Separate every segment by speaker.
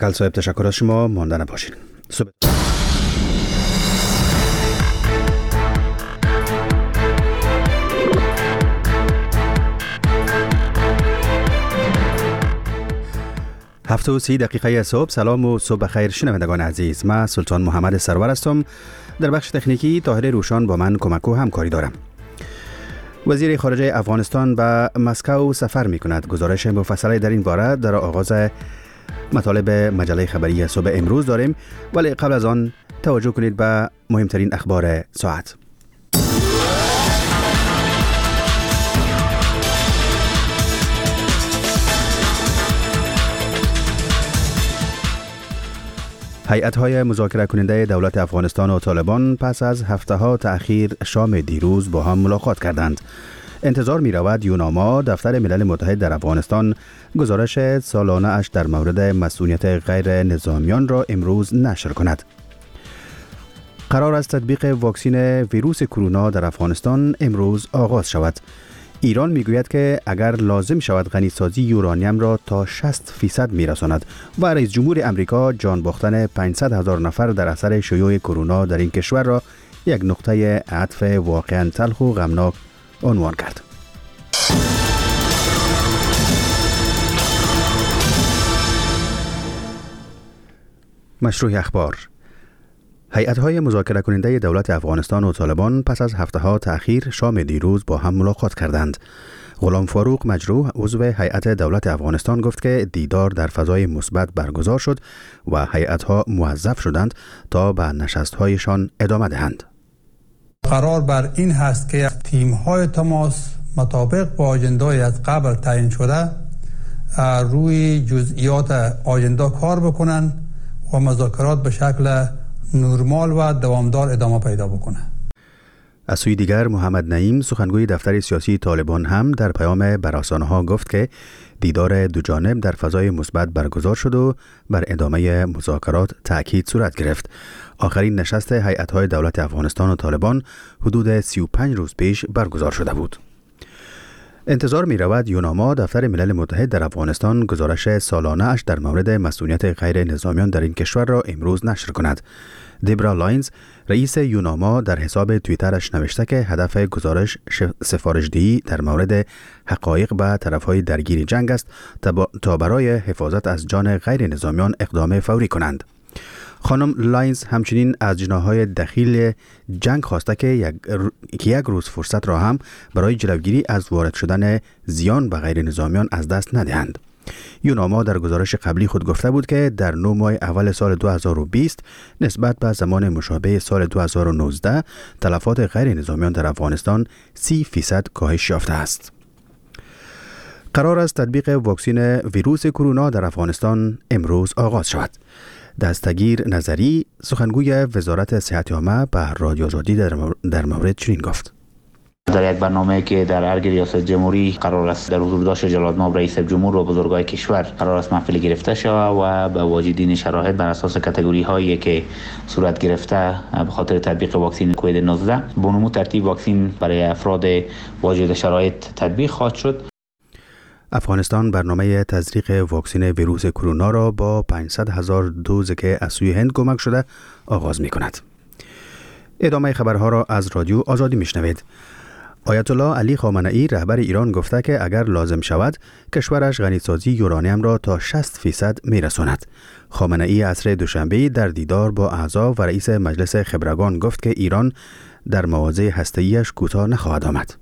Speaker 1: کل صاحب تشکر از شما، مانده نباشید. هفته و 30 دقیقه صبح. سلام و صبح بخیر شنوندگان عزیز. من سلطان محمد سرور هستم. در بخش تکنیکی طاهر روشان با من کمک و همکاری دارم. وزیر خارجه افغانستان به مسکو سفر می کند. گزارش مفصلی در این باره در آغاز مطالب مجله خبری صبح امروز داریم، ولی قبل از آن توجه کنید به مهمترین اخبار ساعت. هیئت‌های مذاکره کننده دولت افغانستان و طالبان پس از هفته‌ها تأخیر شام دیروز با هم ملاقات کردند. انتظار می‌رود یوناما دفتر ملل متحد در افغانستان گزارش سالانه اش در مورد مسئولیت غیر نظامیان را امروز نشر کند. قرار است تطبیق واکسن ویروس کرونا در افغانستان امروز آغاز شود. ایران میگوید که اگر لازم شود غنیسازی یورانیم را تا 60% میرساند و رئیس جمهور امریکا جان باختن 500,000 نفر در اثر شیوع کرونا در این کشور را یک نقطه عطف واقعا تلخ و غمناک عنوان کرد. مشروع اخبار. هیئت‌های مذاکره کننده دولت افغانستان و طالبان پس از هفته‌ها تأخیر شام دیروز با هم ملاقات کردند. غلام فاروق مجروح عضو هیئت دولت افغانستان گفت که دیدار در فضای مثبت برگزار شد و هیئت‌ها موظف شدند تا به نشست‌هایشان ادامه دهند.
Speaker 2: قرار بر این هست که تیم‌های تماس مطابق با آژنده‌ای از قبل تعیین شده روی جزئیات آژنده کار بکنند و مذاکرات به شکل نرمال و دوامدار ادامه پیدا بکنه.
Speaker 1: از سوی دیگر محمد نعیم سخنگوی دفتر سیاسی طالبان هم در پیام بر رسانه‌ها گفت که دیدار دو جانب در فضای مثبت برگزار شد و بر ادامه مذاکرات تأکید صورت گرفت. آخرین نشست هیئت‌های دولت افغانستان و طالبان حدود 35 روز پیش برگزار شده بود. انتظار می رود یوناما دفتر ملل متحد در افغانستان گزارش سالانه اش در مورد مسئولیت غیر نظامیان در این کشور را امروز نشر کند. دیبرا لاینز رئیس یوناما در حساب توییترش نوشته که هدف گزارش سفارشدهی در مورد حقایق به طرفهای درگیر جنگ است تا برای حفاظت از جان غیر نظامیان اقدام فوری کنند. خانم لاینز همچنین از جناح‌های دخیل جنگ خواسته که یک روز فرصت را هم برای جلوگیری از وارد شدن زیان به غیر نظامیان از دست ندهند. یوناما در گزارش قبلی خود گفته بود که در 9 ماه اول سال 2020 نسبت به زمان مشابه سال 2019 تلفات غیر نظامیان در افغانستان 30% کاهش یافته است. قرار است تطبیق واکسن ویروس کرونا در افغانستان امروز آغاز شود. دستگیر نظری سخنگوی وزارت صحت عامه به رادیو آزادی در مورد چنین گفت:
Speaker 3: در یک برنامه که در ارگ ریاست جمهوری قرار است در حضور داشت جلال مآب رئیس جمهور و بزرگای کشور قرار است محفل گرفته شود و به واجدین شرایط بر اساس کاتگوری هایی که صورت گرفته به خاطر تطبیق واکسن کووید 19 به نمو ترتیب واکسن برای افراد واجد شرایط تطبیق خواهد شد.
Speaker 1: افغانستان برنامه تزریق واکسن ویروس کرونا را با 500,000 دوز که از سوی هند کمک شده آغاز می کند. ادامه خبرها را از رادیو آزادی می شنوید. آیت الله علی خامنه‌ای رهبر ایران گفته که اگر لازم شود کشورش غنیسازی یورانیم را تا 60% می رساند. خامنه‌ای عصر دوشنبه در دیدار با اعضا و رئیس مجلس خبرگان گفت که ایران در مواضع هسته‌ایش کوتاه نخواهد آمد.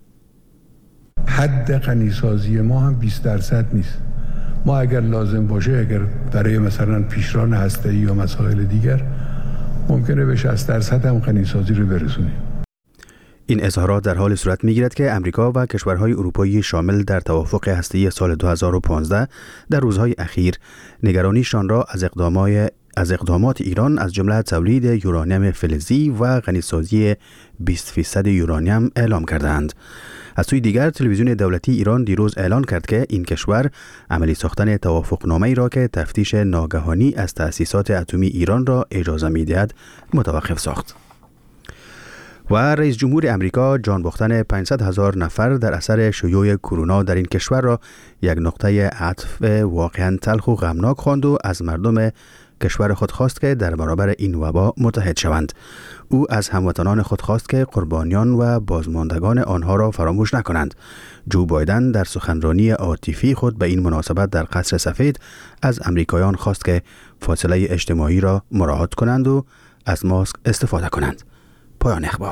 Speaker 4: حد غنیسازی ما هم 20% نیست. ما اگر لازم باشه، اگر برای مثلا پیشران هسته‌ای یا مسائل دیگر ممکنه به 60% هم غنیسازی رو برسونیم.
Speaker 1: این اظهارات در حال صورت می‌گیرد که امریکا و کشورهای اروپایی شامل در توافق هسته‌ای سال 2015 در روزهای اخیر نگرانیشان را از اقدامات ایران از جمله تولید یورانیم فلزی و غنیسازی 20% یورانیم اعلام کردند. از سوی دیگر تلویزیون دولتی ایران دیروز اعلان کرد که این کشور عملی ساختن توافقنامه‌ای را که تفتیش ناگهانی از تأسیسات اتمی ایران را اجازه می‌دهد متوقف ساخت. و رئیس جمهور امریکا جان باختن 500,000 نفر در اثر شیوع کرونا در این کشور را یک نقطه عطف واقعا تلخ و غمناک خواند و از مردم کشور خود خواست که در برابر این وبا متحد شوند. او از هموطنان خود خواست که قربانیان و بازماندگان آنها را فراموش نکنند. جو بایدن در سخنرانی عاطفی خود به این مناسبت در قصر سفید از امریکایان خواست که فاصله اجتماعی را مراعات کنند و از ماسک استفاده کنند. پایان اخبار.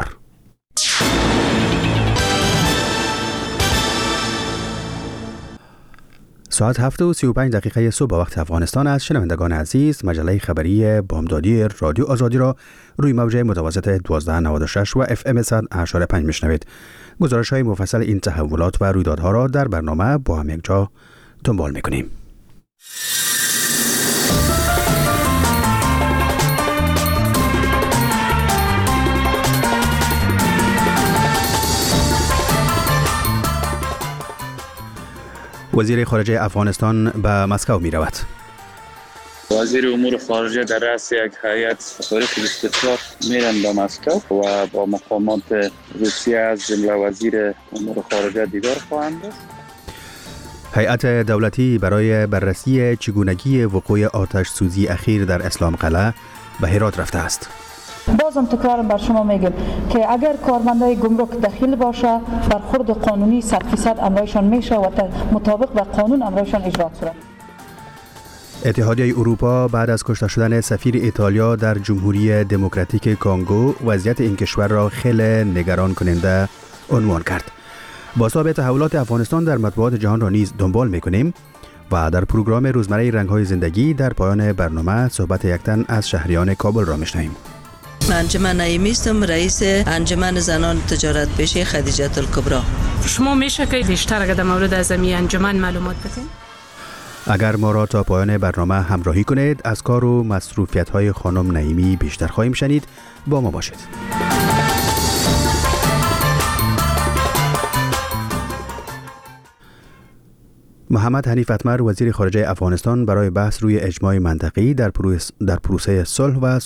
Speaker 1: ساعت 7:35 صبح وقت افغانستان است. شنوندگان عزیز، مجله خبری بامدادی رادیو آزادی را روی موج متوسط 1296 و FM 100.5 میشنوید. گزارش های مفصل این تحولات و رویدادها را در برنامه با هم یک جا دنبال میکنیم. وزیر خارجه افغانستان به مسکو می رود.
Speaker 5: وزیر امور خارجه در رأس یک هیئت تاریخ استقرار میرن به مسکو و با مقامات روسیه از جمله وزیر امور خارجه دیدار خواهند داشت.
Speaker 1: هیئت دولتی برای بررسی چگونگی وقوع آتش سوزی اخیر در اسلام قلعه به هرات رفته است.
Speaker 6: بازم تکرار بر شما میگم که اگر کارمندای گمرک دخیل باشه برخورد قانونی 100% امرایشان میشه و مطابق به قانون امرایشان اجرا شود.
Speaker 1: اتحادیه اروپا بعد از کشته شدن سفیر ایتالیا در جمهوری دموکراتیک کانگو وضعیت این کشور را خیلی نگران کننده عنوان کرد. بازتاب تحولات افغانستان در مطبوعات جهان را نیز دنبال میکنیم و در پروگرام روزمره رنگ‌های زندگی در پایان برنامه صحبت یک تن از شهریان کابل را میشنویم.
Speaker 7: انجمن نعیمی هستم، رئیس انجمن زنان تجارت پیشه خدیجه الکبری.
Speaker 8: شما میشه که بیشتر اگر در مورد از این انجمن معلومات بدین؟
Speaker 1: اگر ما را تا پایان برنامه همراهی کنید از کار و مصروفیت‌های خانم نعیمی بیشتر خواهیم شنید. با ما باشید. محمد حنیف اتمر وزیر خارجه افغانستان برای بحث روی اجماع منطقی در پروسه صلح و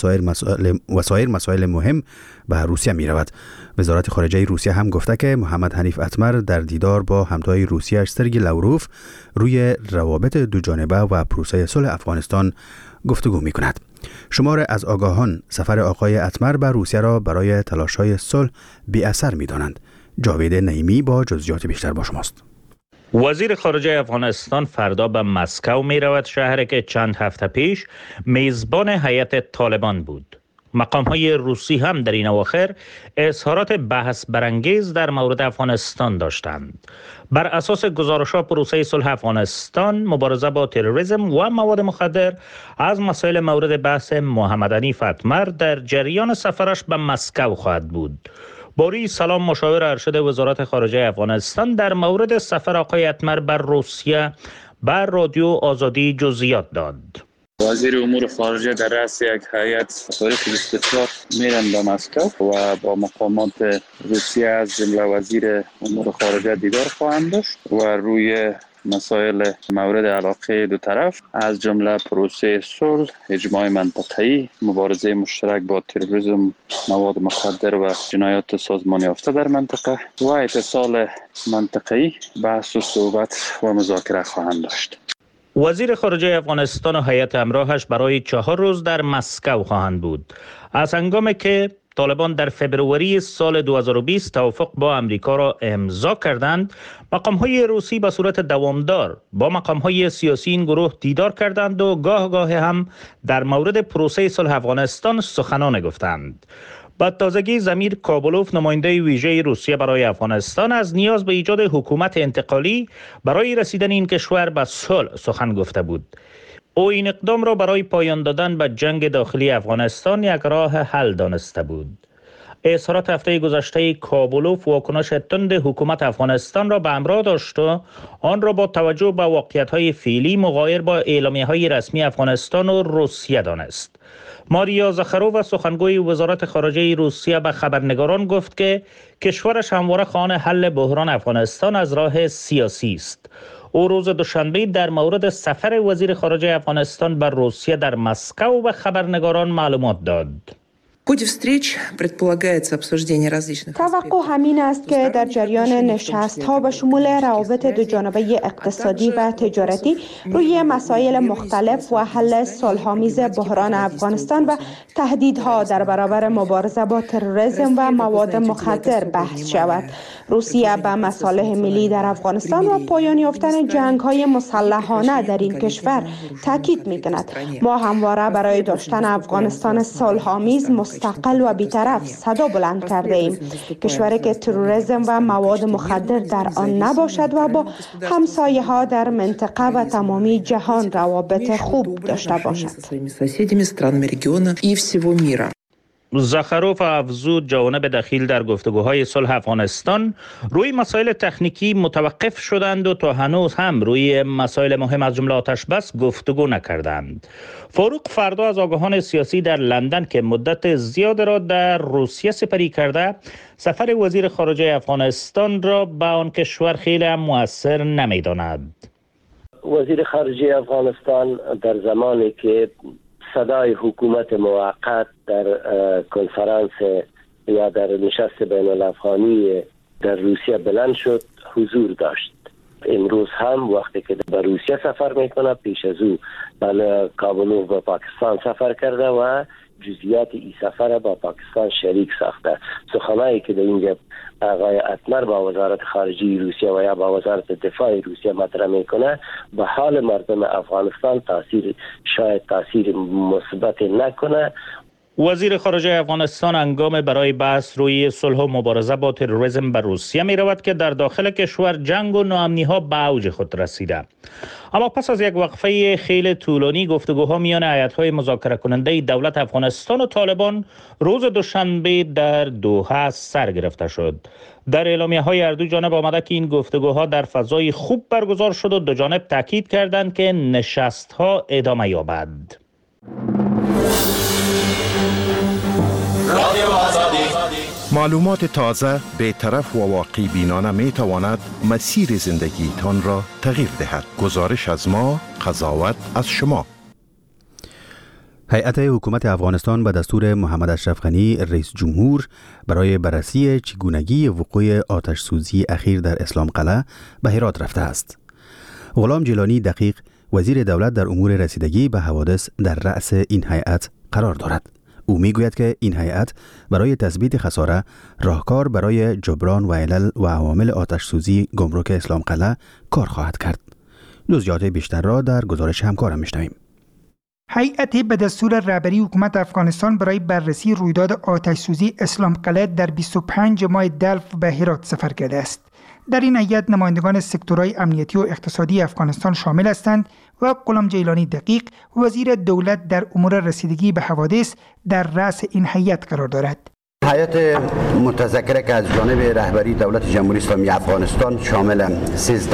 Speaker 1: سایر مسائل مهم به روسیه می رود. وزارت خارجه روسیه هم گفته که محمد حنیف اتمر در دیدار با همتای روسیه سرگی لاوروف روی روابط دوجانبه و پروسه صلح افغانستان گفتگو می کند. شمار از آگاهان سفر آقای اتمر به روسیه را برای تلاش‌های صلح بی اثر می دانند. جاوید نعیمی با جزئیات بیشتر با شماست.
Speaker 9: وزیر خارجه افغانستان فردا به مسکو می رود، شهری که چند هفته پیش میزبان هیئت طالبان بود. مقام‌های روسی هم در این اواخر اظهارات بحث برانگیز در مورد افغانستان داشتند. بر اساس گزارش‌ها پروسه صلح افغانستان، مبارزه با تروریسم و مواد مخدر از مسائل مورد بحث محمد حنیف اتمر در جریان سفرش به مسکو خواهد بود. باری سلام، مشاور ارشد وزارت خارجه افغانستان، در مورد سفر آقای اتمر بر روسیه بر رادیو آزادی جزئیات داد.
Speaker 5: وزیر امور خارجه در رأس یک هیئت تاریخ استقرار میرن به مسکو و با مقامات روسیه از جمله وزیر امور خارجه دیدار خواهند داشت و روی مسائل مورد علاقه دو طرف از جمله پروسه صلح، اجماع منطقه‌ای، مبارزه مشترک با تروریسم، مواد مخدر و جنایات سازمان یافته در منطقه و اتصال منطقه‌ای بحث و صحبت و مذاکره خواهند داشت.
Speaker 9: وزیر خارجه افغانستان و هیئت همراهش برای 4 روز در مسکو خواهند بود. از هنگامی که طالبان در فبروری سال 2020 توافق با امریکا را امضا کردند، مقام‌های روسی به صورت دوامدار با مقام‌های سیاسی این گروه دیدار کردند و گاه هم در مورد پروسه صلح افغانستان سخنان گفتند. با تازگی زمیر کابلوف، نماینده ویژه روسیه برای افغانستان، از نیاز به ایجاد حکومت انتقالی برای رسیدن این کشور به صلح سخن گفته بود. او این اقدام را برای پایان دادن به جنگ داخلی افغانستان یک راه حل دانسته بود. اظهارات هفته گذشته کابلوف واکنش تند حکومت افغانستان را به همراه داشت و آن را با توجه به واقعیت‌های فعلی مغایر با اعلامیه‌های رسمی افغانستان و روسیه دانست. ماریا زخرووا، سخنگوی وزارت خارجه روسیه، به خبرنگاران گفت که کشورش همواره خواهان حل بحران افغانستان از راه سیاسی است. او روز دوشنبه در مورد سفر وزیر خارجه افغانستان به روسیه در مسکو به خبرنگاران معلومات داد.
Speaker 10: توقع همین است که در جریان نشست‌ها به شمول روابط دوجانبه اقتصادی و تجارتی روی مسائل مختلف و حل صلح‌آمیز بحران افغانستان و تهدیدها در برابر مبارزه با تروریسم و مواد مخدر بحث شود. روسیه به مصالح ملی در افغانستان و پایان یافتن جنگ‌های مسلحانه در این کشور تاکید می‌کند. ما همواره برای داشتن افغانستان صلح‌آمیز، مستقل و بی‌طرف صدا بلند کرده ایم. کشوری که تروریسم و مواد مخدر در آن نباشد و با همسایه‌ها در منطقه و تمامی جهان روابط خوب داشته باشد.
Speaker 9: زخروف افزود جوانب دخیل در گفتگوهای صلح افغانستان روی مسائل تکنیکی متوقف شدند و تا هنوز هم روی مسائل مهم از جمله آتش بس گفتگو نکردند. فاروق فردا از آگاهان سیاسی در لندن که مدت زیاد را در روسیه سپری کرده، سفر وزیر خارجه افغانستان را به آن کشور خیلی هم مؤثر نمی‌داند.
Speaker 11: وزیر خارجه افغانستان در زمانی که صدای حکومت موقت در کنفرانس یا در نشست بین الافغانی در روسیه بلند شد حضور داشت. امروز هم وقتی که به روسیه سفر میکنه، پیش از او به کابل و پاکستان سفر کرده و جزئیات این سفر با پاکستان شریک ساخته. سخنانی که در اینجا آقای اتمر با وزارت خارجه روسیه و یا با وزارت دفاع روسیه مطرح میکنه به حال مردم افغانستان شاید تاثیر مثبت نکنه.
Speaker 9: وزیر خارجه افغانستان هنگام برای بحث روی صلح و مبارزه با تروریسم به روسیه می رود که در داخل کشور جنگ و ناامنی ها به اوج خود رسیده. اما پس از یک وقفه خیلی طولانی گفتگوها میان هیئت‌های مذاکره کننده دولت افغانستان و طالبان روز دوشنبه در دوحه سر گرفته شد. در اعلامیه‌های هر دو جانب آمده که این گفتگوها در فضای خوب برگزار شد و دو جانب تاکید کردند که نشست‌ها ادامه یابد.
Speaker 12: معلومات تازه، بی‌طرف و واقعی بینانه می تواند مسیر زندگیتان را تغییر دهد. گزارش از ما، قضاوت از شما.
Speaker 1: هیئت حکومت افغانستان به دستور محمد اشرف غنی رئیس جمهور برای بررسی چگونگی وقوع آتش سوزی اخیر در اسلام قلعه به هرات رفته است. غلام جیلانی دقیق وزیر دولت در امور رسیدگی به حوادث در رأس این هیئت قرار دارد. او میگوید که این هیئت برای تثبیت خساره راهکار برای جبران و علل و عوامل آتش سوزی گمرک اسلام قلعه کار خواهد کرد. جزئیات بیشتر را در گزارش همکارم میشنویم.
Speaker 13: هیئت به دستور رهبری حکومت افغانستان برای بررسی رویداد آتش سوزی اسلام قلعه در 25 ماه دلف به هرات سفر کرده است. در این هیئت نمایندگان سکتورهای امنیتی و اقتصادی افغانستان شامل هستند و غلام جیلانی دقیق وزیر دولت در امور رسیدگی به حوادث در رأس این هیئت قرار دارد.
Speaker 14: هیئت متذکره که از جانب رهبری دولت جمهوری اسلامی افغانستان شامل 13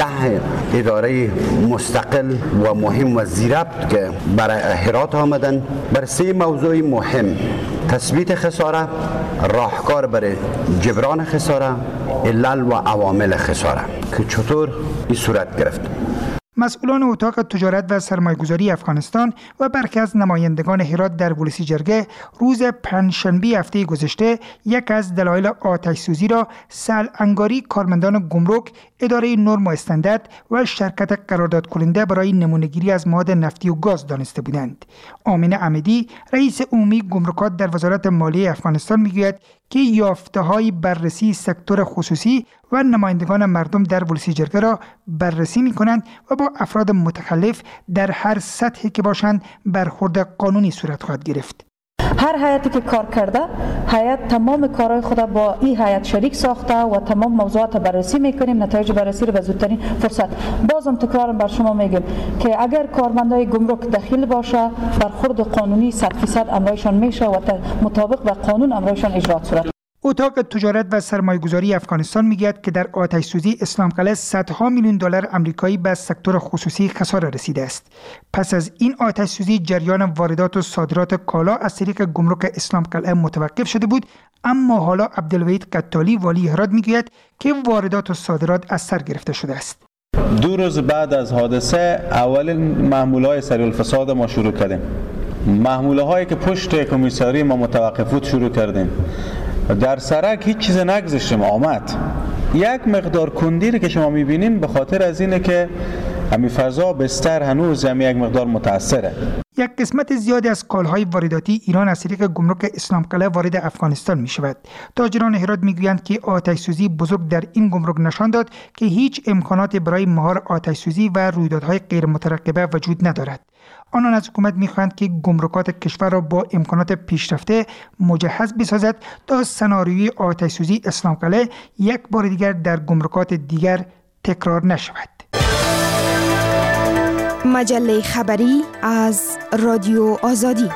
Speaker 14: اداره مستقل و مهم و ذی‌ربط که برای هرات آمدن بر 3 موضوع مهم: تثبیت خساره، راهکار برای جبران خساره، علل و عوامل خساره که چطور این صورت گرفت.
Speaker 13: مسئولان اتاق تجارت و سرمایه‌گذاری افغانستان و برخی از نمایندگان هرات در ولسی جرگه روز پنجشنبه هفته گذشته یک از دلایل آتش سوزی را سه‌الانگاری کارمندان گمرک، اداره نرم و استاندارد و شرکت قرارداد کننده برای نمونه‌گیری از مواد نفتی و گاز دانسته بودند. آمین احمدی رئیس عمومی گمرکات در وزارت مالیه افغانستان میگوید که یافته‌های بررسی سکتور خصوصی و نمایندگان مردم در ولسی جرگه را بررسی می‌کنند و با افراد متخلف در هر سطحی که باشند برخورد قانونی صورت خواهد گرفت.
Speaker 6: هر هیئتی که کار کرده، هیئت تمام کارهای خود با این هیئت شریک ساخته و تمام موضوعات بررسی میکنیم. نتایج بررسی رو به زودترین فرصت. بازم تکرارم بر شما میگم که اگر کارمندای گمرک دخیل باشه، برخورد قانونی 100% امرایشان میشه و مطابق با قانون امرایشان اجرا صورت.
Speaker 13: اتاق تجارت و سرمایه‌گذاری افغانستان میگوید که در آتش سوزی اسلام قلعه صدها میلیون دلار آمریکایی به سکتور خصوصی خساره رسیده است. پس از این آتش سوزی جریان واردات و صادرات کالا از طریق گمرک اسلام قلعه متوقف شده بود، اما حالا عبدالوحید قتالی والی هرات میگوید که واردات و صادرات از سر گرفته شده است.
Speaker 15: 2 روز بعد از حادثه اولین مامورای سریع الفساد ما شروع کردیم. محموله هایی که پشت کمیساری ما متوقف بود شروع کردیم. در سرک هیچ چیز نگذاشتیم، آمد. یک مقدار کندی که شما میبینین به خاطر از اینه که همین فضا بستر هنوز یک مقدار متاثره.
Speaker 13: یک قسمت زیادی از کالاهای وارداتی ایران از طریق گمرک اسلام قلعه وارد افغانستان می شود. تاجران هرات می گویند که آتش سوزی بزرگ در این گمرک نشان داد که هیچ امکانات برای مهار آتش سوزی و رویدادهای غیر مترقبه وجود ندارد. آنان از حکومت می‌خواهند که گمرکات کشور را با امکانات پیشرفته مجهز بسازد تا سناریوی آتش سوزی اسلام قلعه یک بار دیگر در گمرکات دیگر تکرار نشود.
Speaker 16: مجله خبری از رادیو آزادی.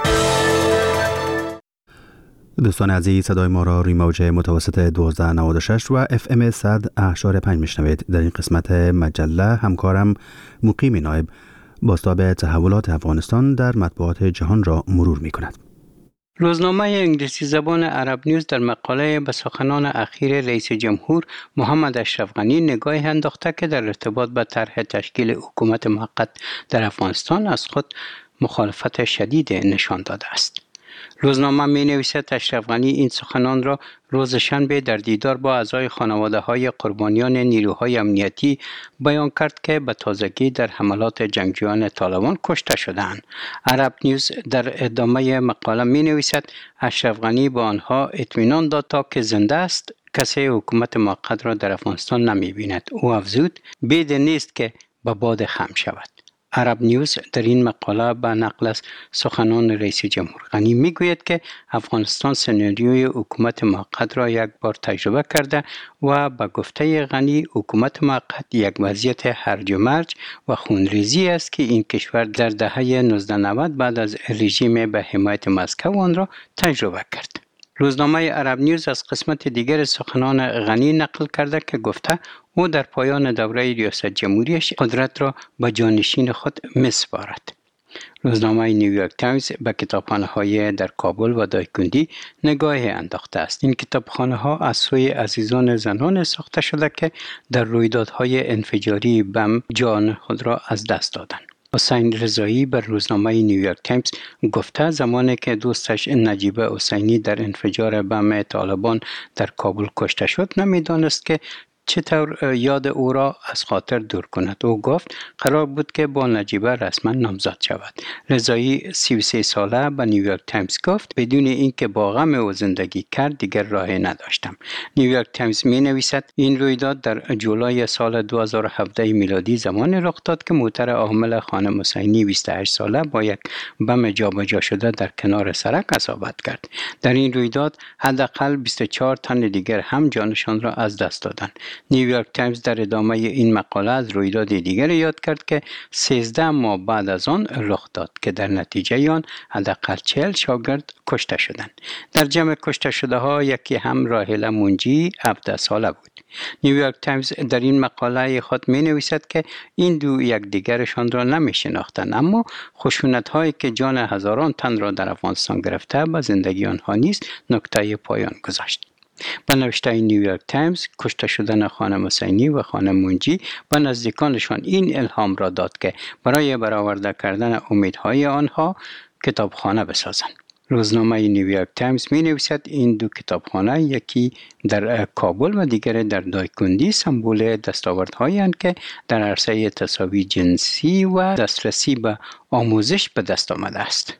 Speaker 1: دوستان عزیز، صدای ما را روی موج متوسط 1296 و FM 100.5 میشنوید. در این قسمت مجله همکارم مقیم نایب بازتاب تحولات افغانستان در مطبوعات جهان را مرور می کند.
Speaker 17: روزنامه انگلیسی زبان عرب نیوز در مقاله به سخنان اخیر رئیس جمهور محمد اشرف غنی نگاهی انداخته که در ارتباط به طرح تشکیل حکومت موقت در افغانستان از خود مخالفت شدید نشان داده است. روزنامه می نویسد اشرف غنی این سخنان را روز شنبه در دیدار با اعضای خانواده های قربانیان نیروهای امنیتی بیان کرد که به تازگی در حملات جنگجویان طالبان کشته شدند. عرب نیوز در ادامه مقاله می نویسد اشرف غنی با آنها اطمینان داد تا که زنده است کسی حکومت موقت را در افغانستان نمی بیند. او افزود بید نیست که به باد خم شود. عرب نیوز در این مقاله به نقل از سخنان رئیس جمهور غنی میگوید که افغانستان سناریوی حکومت موقت را یک بار تجربه کرده و به گفته غنی حکومت موقت یک وضعیت هرج و مرج و خونریزی است که این کشور در دهه 1990 بعد از رژیم به حمایت مسکو آن را تجربه کرد. روزنامه عرب نیوز از قسمت دیگر سخنان غنی نقل کرده که گفته او در پایان دوره ریاست جمهوریش قدرت را به جانشین خود می‌سپارد. روزنامه نیویورک تایمز به کتابخانه‌های در کابل و دایکندی نگاهی انداخته است. این کتابخانه‌ها از سوی عزیزان زنان ساخته شده که در رویدادهای انفجاری بم جان خود را از دست دادند. حسین رضایی بر روزنامه نیویورک تایمز گفته زمانی که دوستش نجیبه حسینی در انفجار بم طالبان در کابل کشته شد نمی‌دانست که چطور یاد او را از خاطر دور کند. او گفت قرار بود که با نجیبه رسما نامزد شود. رضایی 33 ساله به نیویورک تایمز گفت بدون اینکه با غم او زندگی کرد دیگر راهی نداشتم. نیویورک تایمز می نویسد این رویداد در جولای سال 2017 میلادی زمانی رخ داد که موتر حامل خانم حسینی 28 ساله با یک بم جابجا شده در کنار سرک اصابت کرد. در این رویداد حداقل 24 تن دیگر هم جانشان را از دست دادند. نیویورک تایمز در ادامه این مقاله از رویداد دیگر یاد کرد که 13 ماه بعد از آن رخ داد که در نتیجه آن حداقل 40 شاگرد کشته شدند. در جمع کشته شده ها یکی هم راهله منجی 17 ساله بود. نیویورک تایمز در این مقاله خود می نویسد که این دو یکدیگرشان را نمی شناختند، اما خشونت هایی که جان هزاران تن را در افغانستان گرفته به زندگی آنها نیز نقطه پایان گذاشت. به نوشته نیویورک تایمز کشته شدن خانم حسینی و خانم منجی به نزدیکانشان این الهام را داد که برای برآورده کردن امیدهای آنها کتابخانه بسازند. روزنامه نیویورک تایمز می نویسد این دو کتابخانه یکی در کابل و دیگر در دایکندی سمبل دستاوردهایی اند که در عرصه تساوی جنسی و دسترسی به آموزش به دست آمده است.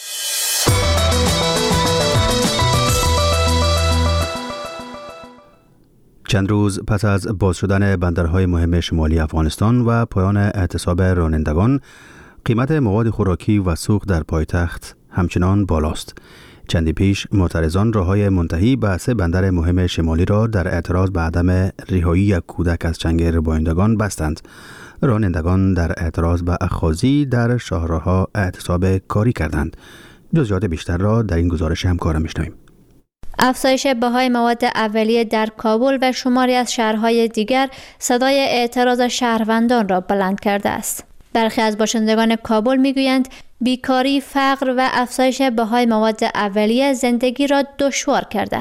Speaker 1: چند روز پس از باز شدن بندرهای مهم شمالی افغانستان و پایان اعتصاب رانندگان، قیمت مواد خوراکی و سوخت در پایتخت همچنان بالاست. چندی پیش معترضان راههای منتهی به 3 بندر مهم شمالی را در اعتراض به عدم رهایی یک کودک از چنگ ربایندگان بستند. رانندگان در اعتراض به اخاذی در شاهراه‌ها اعتصاب کاری کردند. جزئیات بیشتر را در این گزارش همکارم میشنویم.
Speaker 18: افزایش بهای مواد اولیه در کابل و شماری از شهرهای دیگر صدای اعتراض شهروندان را بلند کرده است. برخی از باشندگان کابل میگویند بیکاری، فقر و افزایش بهای مواد اولیه زندگی را دشوار کرده است.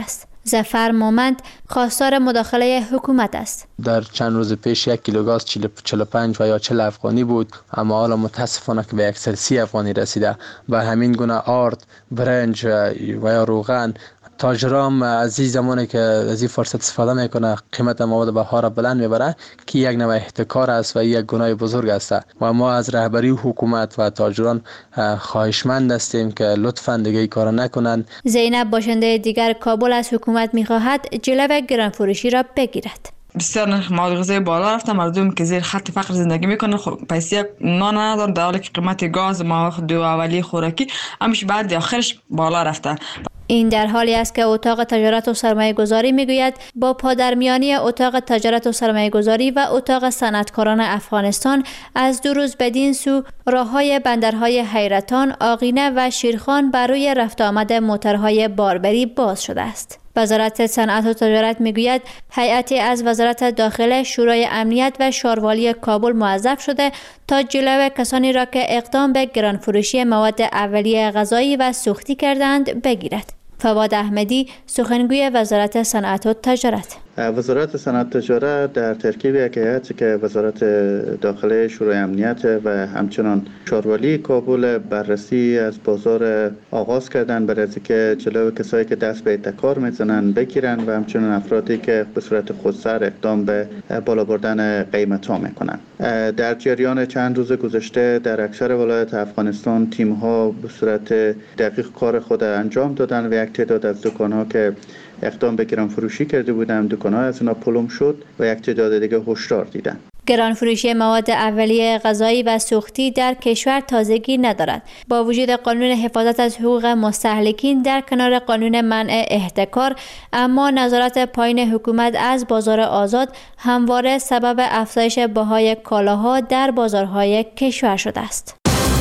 Speaker 18: ظفر مومند خواستار مداخله حکومت است.
Speaker 19: در چند روز پیش 1 کیلو گاز 45 و یا 40 افغانی بود، اما حالا متاسفانه که به اکثر 30 افغانی رسیده و همین گونه آرد، برنج و یا روغن. تاجرام از این زمانی که از این فرصت استفاده میکنه قیمت مواد بهار بلند میبره که یک نوع احتکار است و یک گناه بزرگ است و ما از رهبری حکومت و تاجران خواهشمند هستیم که لطفاً دیگه این کار نکنند.
Speaker 18: زینب باشنده دیگر کابل از حکومت میخواهد جلوه گرانفروشی را بگیرد.
Speaker 20: بسیار نرخ مواد غذایی بالا رفته، مردم که زیر خط فقر زندگی میکنن پیسه نان ندارن، در حالی که قیمت گاز مواد اولیه خوراکی همیشه بعد آخرش بالا رفته.
Speaker 18: این در حالی است که اتاق تجارت و سرمایه گذاری میگوید با پادرمیانی اتاق تجارت و سرمایه گذاری و اتاق صنعتکاران افغانستان از 2 روز بدین سو راههای بندرهای حیرتان، آقینه و شیرخان برای رفت آمد موترهای باربری باز شده است. وزارت صنعت و تجارت میگوید هیئتی از وزارت داخله، شورای امنیت و شاروالی کابل موظف شده تا جلوی کسانی را که اقدام به گرانفروشی مواد اولیه غذایی و سوختی کردند بگیرد. فواد احمدی، سخنگوی وزارت صنعت و تجارت:
Speaker 21: وزارت صنعت و تجارت در ترکیب یک هیئتی که وزارت داخله، شورای امنیت و همچنان شاروالی کابل بررسی از بازار آغاز کردن برای اینکه جلوی کسایی که دست به احتکار میزنن بگیرن و همچنان افرادی که به صورت خودسر اقدام به بالا بردن قیمت ها میکنن. در جریان چند روز گذشته در اکثر ولایات افغانستان تیم ها به صورت دقیق کار خود انجام دادن و یک تعداد از دکان ها که اقدام به گرانفروشی کرده بودند دکان‌ها از اینا پلم شد و یک تعداد دیگه هشدار دیدن.
Speaker 18: گرانفروشی مواد اولیه غذایی و سوختی در کشور تازگی ندارد. با وجود قانون حفاظت از حقوق مستهلکین در کنار قانون منع احتکار، اما نظارت پایین حکومت از بازار آزاد همواره سبب افزایش بهای کالاها در بازارهای کشور شده است.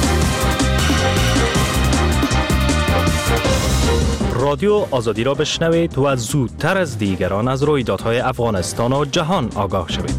Speaker 9: رادیو آزادی را بشنوید و زودتر از دیگران از رویدادهای افغانستان و جهان آگاه شوید.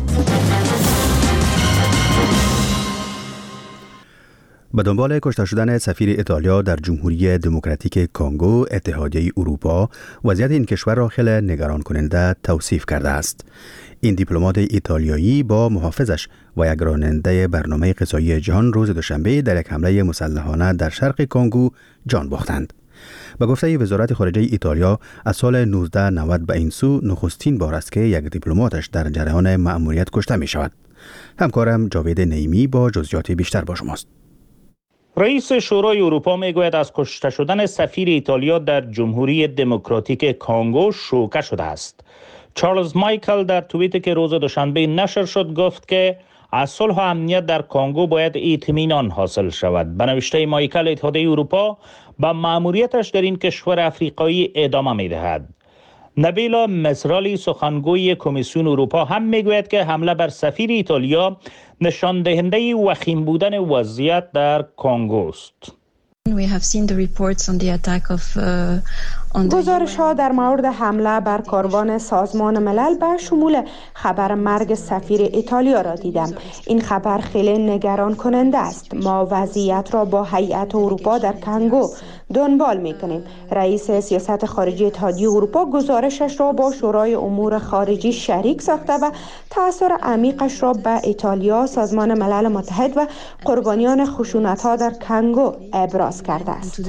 Speaker 1: به دنبال کشته شدن سفیر ایتالیا در جمهوری دموکراتیک کانگو، اتحادیه اروپا وضعیت این کشور را خیلی نگران کننده توصیف کرده است. این دیپلمات ایتالیایی با محافظش و یک راننده برنامه غذایی جهان روز دوشنبه در یک حمله مسلحانه در شرق کانگو جان باختند. به گفته وزارت خارجه ایتالیا، از سال 1990 به این سو نخستین بار است که یک دیپلماتش در جریان مأموریت کشته می شود. همکارم جاوید نعیمی با جزئیات بیشتر با شماست.
Speaker 9: رئیس شورای اروپا میگوید از کشته شدن سفیر ایتالیا در جمهوری دموکراتیک کانگو شوکه شده است. چارلز مایکل در توییتی که روز دوشنبه نشر شد گفت که از صلح و امنیت در کانگو باید اطمینان حاصل شود. به نوشته مایکل، اتحادیه اروپا با مأموریتش در این کشور افریقایی ادامه می‌دهد. نبیلا مزرالی، سخنگوی کمیسیون اروپا، هم میگوید که حمله بر سفیر ایتالیا نشان دهنده وخیم بودن وضعیت در کانگو است.
Speaker 10: گزارش ها در مورد حمله بر کاروان سازمان ملل به شمول خبر مرگ سفیر ایتالیا را دیدم. این خبر خیلی نگران کننده است. ما وضعیت را با هیئت اروپا در کانگو دنبال می کنیم. رئیس سیاست خارجی اتحادیه اروپا گزارشش را با شورای امور خارجی شریک ساخته و تأثیر عمیقش را به ایتالیا، سازمان ملل متحد و قربانیان خشونت ها در کانگو ابراز کرده است.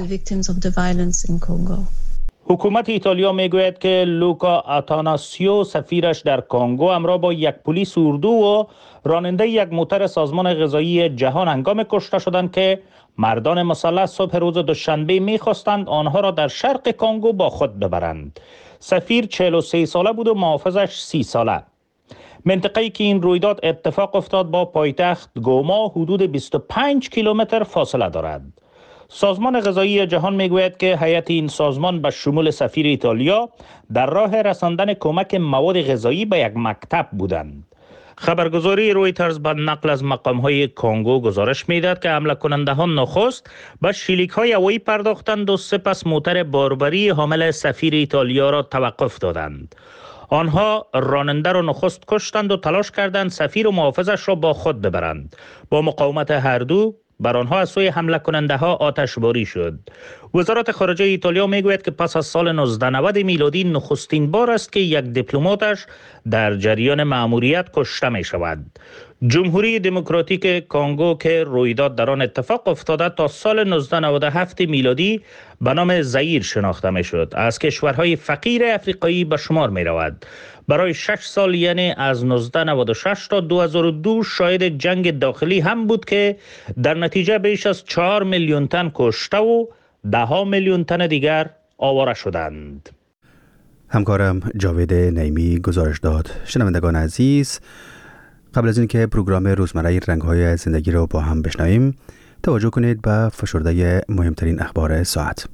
Speaker 9: حکومت ایتالیا میگوید که لوکا آتاناسیو، سفیرش در کانگو، همراه با یک پلیس اردو و راننده یک موتر سازمان غذایی جهان هنگام کشته شدند که مردان مسلح صبح روز دوشنبه میخواستند آنها را در شرق کانگو با خود ببرند. سفیر 43 ساله بود و محافظش 30 ساله. منطقه‌ای که این رویداد اتفاق افتاد با پایتخت گوما حدود 25 کیلومتر فاصله دارد. سازمان غذایی جهان میگوید که هیئت این سازمان به شمول سفیر ایتالیا در راه رساندن کمک مواد غذایی به یک مکتب بودند. خبرگزاری رویترز به نقل از مقام‌های کانگو گزارش می‌دهد که حمله کنندگان نخست به شلیک‌های هوایی پرداختند و سپس موتر باربری حامل سفیر ایتالیا را توقف دادند. آنها راننده را نخست کشتند و تلاش کردند سفیر و محافظش را با خود ببرند. با مقاومت هر دو، بر آنها از سوی حمله کننده ها آتشباری شد. وزارت خارجه ایتالیا میگوید که پس از سال 1990 میلادی نخستین بار است که یک دیپلماتش در جریان مأموریت کشته می شود. جمهوری دموکراتیک کانگو که رویداد در آن اتفاق افتاده تا سال 1997 میلادی به نام زایر شناخته می شد. از کشورهای فقیر افریقایی به شمار می رود. برای 6 سال یعنی از 1996 تا 2002 شاهد جنگ داخلی هم بود که در نتیجه بیش از 4 میلیون تن کشته و 10 میلیون تن دیگر آواره شدند.
Speaker 1: همکارم جاوید نعیمی گزارش داد. شنوندگان عزیز، قبل از اینکه پروگرام روزمره رنگ‌های زندگی را با هم بشنویم، توجه کنید به فشرده مهمترین اخبار ساعت.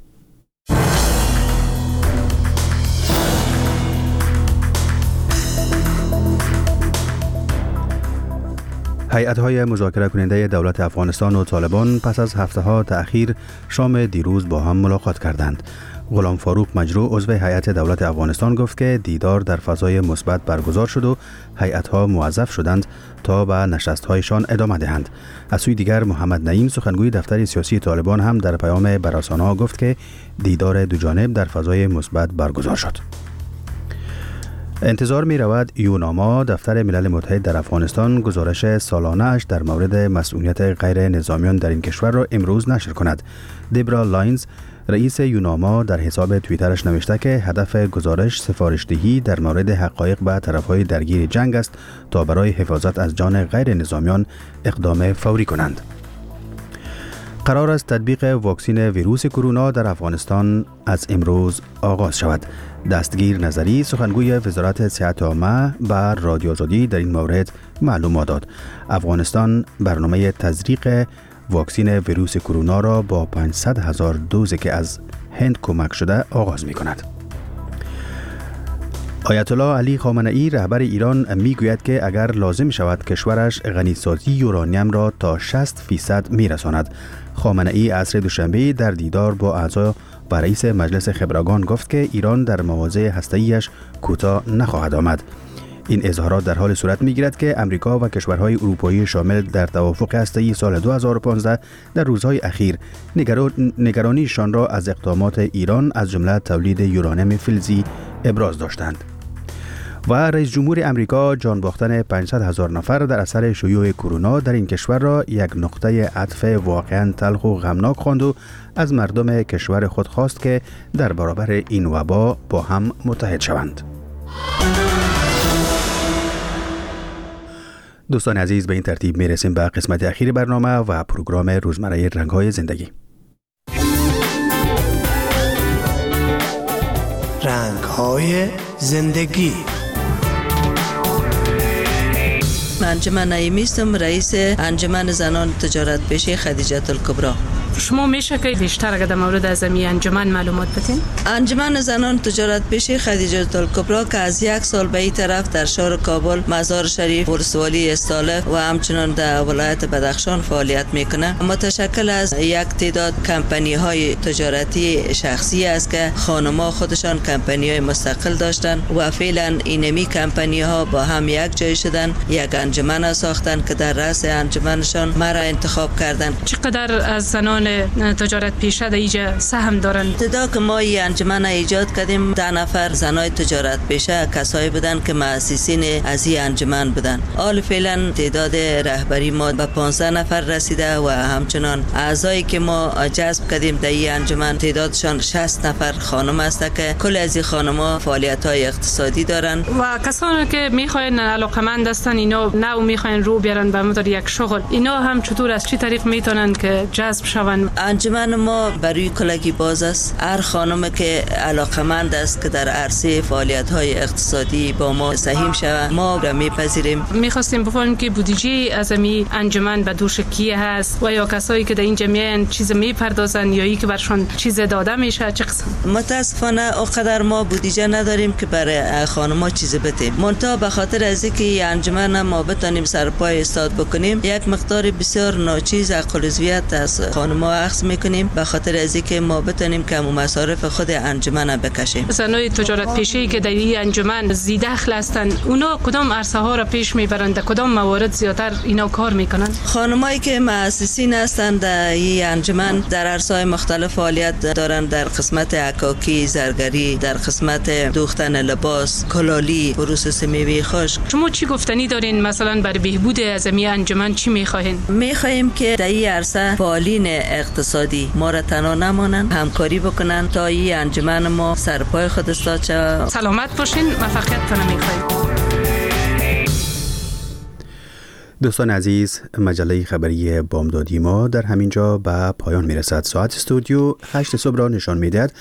Speaker 1: هیئت‌های مذاکره کننده دولت افغانستان و طالبان پس از هفته‌ها تأخیر شام دیروز با هم ملاقات کردند. غلام فاروق مجروح عضو هیئت دولت افغانستان گفت که دیدار در فضای مثبت برگزار شد و هیئت‌ها موظف شدند تا به نشست‌هایشان ادامه دهند. از سوی دیگر محمد نعیم سخنگوی دفتر سیاسی طالبان هم در پیام بر رسانه‌ها گفت که دیدار دوجانب در فضای مثبت برگزار شد. انتظار می رود یوناما دفتر ملل متحد در افغانستان گزارش سالانه اش در مورد مسئولیت غیر نظامیان در این کشور را امروز نشر کند. دبرا لاینز رئیس یوناما در حساب توییترش نوشته که هدف گزارش سفارشدهی در مورد حقایق به طرفهای درگیر جنگ است تا برای حفاظت از جان غیر نظامیان اقدام فوری کنند. قرار است تطبیق واکسین ویروس کرونا در افغانستان از امروز آغاز شود. دستگیر نظری سخنگوی وزارت صحت عامه بر رادیو آزادی در این مورد معلومات داد. افغانستان برنامه تزریق واکسین ویروس کرونا را با 500,000 دوز که از هند کمک شده آغاز می کند. آیت الله علی خامنه ای رهبر ایران می گوید که اگر لازم شود کشورش غنیسازی یورانیم را تا 60% می رساند. خامنه ای عصر دوشنبه در دیدار با اعضا و رئیس مجلس خبرگان گفت که ایران در مواضع هسته‌ایش کوتاه نخواهد آمد. این اظهارات در حال صورت می‌گیرد که امریکا و کشورهای اروپایی شامل در توافق هسته‌ای سال 2015 در روزهای اخیر نگرانیشان را از اقدامات ایران از جمله تولید یورانیم فلزی ابراز داشتند. و رئیس جمهور امریکا جان باختن 500,000 نفر در اثر شیوع کرونا در این کشور را یک نقطه عطف واقعاً تلخ و غمناک خواند و از مردم کشور خود خواست که در برابر این وبا با هم متحد شوند. دوستان عزیز، به این ترتیب میرسیم به قسمت اخیر برنامه و پروگرام روزمره رنگ‌های زندگی.
Speaker 2: رنگ‌های زندگی.
Speaker 7: انجمن نعیمی هستم، رئیس انجمن زنان تجارت پیشه خدیجه الکبری.
Speaker 8: شما میشه که بیشتر اگه در مورد از این انجمن معلومات بدین؟
Speaker 7: انجمن زنان تجارت پیشه خدیجه الکبری که از 1 سال به این طرف در شهر کابل، مزار شریف، ولسوالی استالف و همچنان در ولایت بدخشان فعالیت میکنه. متشکل از یک تعداد کمپانی های تجارتی شخصی است که خانم‌ها خودشان کمپانی های مستقل داشتن و فعلا اینمی کمپانی ها با هم یک جای شدن، یک انجمن ساختن که در رأس انجمنشان مرا انتخاب کردن.
Speaker 8: چقدر از زنان تجارت پیشه در اینجا سهم دارن؟
Speaker 7: ابتدا که ما این انجمن ایجاد کردیم 10 نفر زنای تجارت پیشه کسایی بودن که مؤسسین از این انجمن بودن. حال فعلا تعداد رهبری ما به 15 نفر رسیده و همچنان اعضایی که ما جذب کردیم در این انجمن تعدادشان 60 نفر خانم است که کل از این خانم‌ها فعالیت‌های اقتصادی دارن.
Speaker 8: و کسانی که میخواین علاقمند هستن اینا نه میخواین رو بیارن به مدار یک شغل، اینا هم چطور از چه طریق میتونن که جذب شون؟
Speaker 7: انجمن ما برای کلگی باز است. هر خانم که علاقمند است که در عرصه فعالیت‌های اقتصادی با ما سهیم شود ما را میپذیریم.
Speaker 8: میخواستیم بفهمیم که بودجه از این انجمن به دوش کیه هست و یا کسایی که در این جمعیت چیز میپردازن یا ای که برشون چیز داده میشه چه قسم؟
Speaker 7: متاسفانه اونقدر ما بودجه نداریم که برای خانم‌ها چیز بدیم. منتها به خاطر از اینکه انجمن ما بتونیم سرپای استاد بکنیم یک مقدار بسیار ناچیز عقل و زویت از خانم ما اخذ میکنیم به خاطر از اینکه ما بتونیم کم مصارف خود انجمن بکشیم.
Speaker 8: زنای تجارت پیشه‌ای که در این انجمن زی دخل هستند، اونا کدام عرصه ها را پیش میبرند؟ کدام موارد زیاتر اینا کار میکنن؟
Speaker 7: خانمایی که مؤسسین هستند در این انجمن در عرصه‌های مختلف فعالیت دارند، در قسمت عکاکی، زرگری، در قسمت دوختن لباس، کلالی، پروسس میوه خشک.
Speaker 8: شما چی گفتنی دارین مثلا برای بهبود از این انجمن چی میخواهین؟
Speaker 7: میخواهیم که در این عرصه فعالین اقتصادی ما را تنها نمانند، همکاری بکنن تا این انجمن ما سرپای خود استاد شود.
Speaker 8: سلامت باشین، موفقیت میخواهیم.
Speaker 1: دوستان عزیز، مجله خبری بامدادی ما در همینجا به پایان میرسد. ساعت استودیو 8 صبح را نشان میدهد